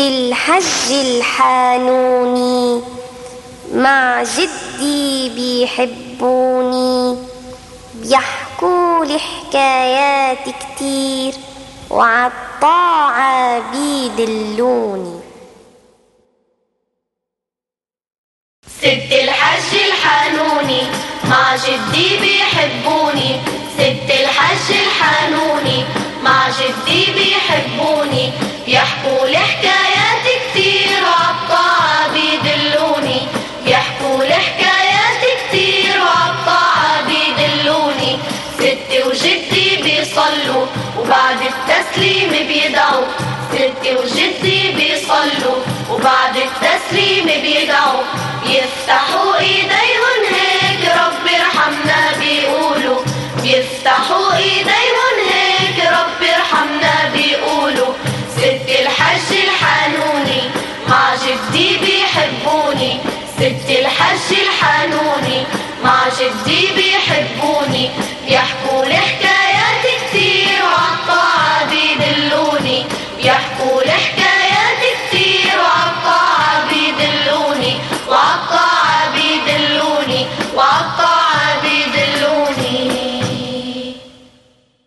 الحج الحانوني، مع جدي بيحبوني، بيحكولي حكايات كتير وعالطاعة بيدلوني. ست الحج الحانوني مع جدي بيحبوني، ست الحج الحانوني مع جدي بيحبوني، بيحكولي حكايات كتير وعالطاعة بيدلوني، بيحكولي حكايات كتير وعالطاعة بيدلوني. ستي وجدي بيصلوا وبعد التسليم بيدعوا، ستي وجدي بيصلوا وبعد التسليم بيدعوا، بيفتحوا ايديهم هيك رب ارحمنا بيقولوا، بيفتحوا ايديهم هيك رب ارحمنا بيقولوا. ست الحج الحانوني مع جدي بيحبوني، ست الحج الحانوني مع جدي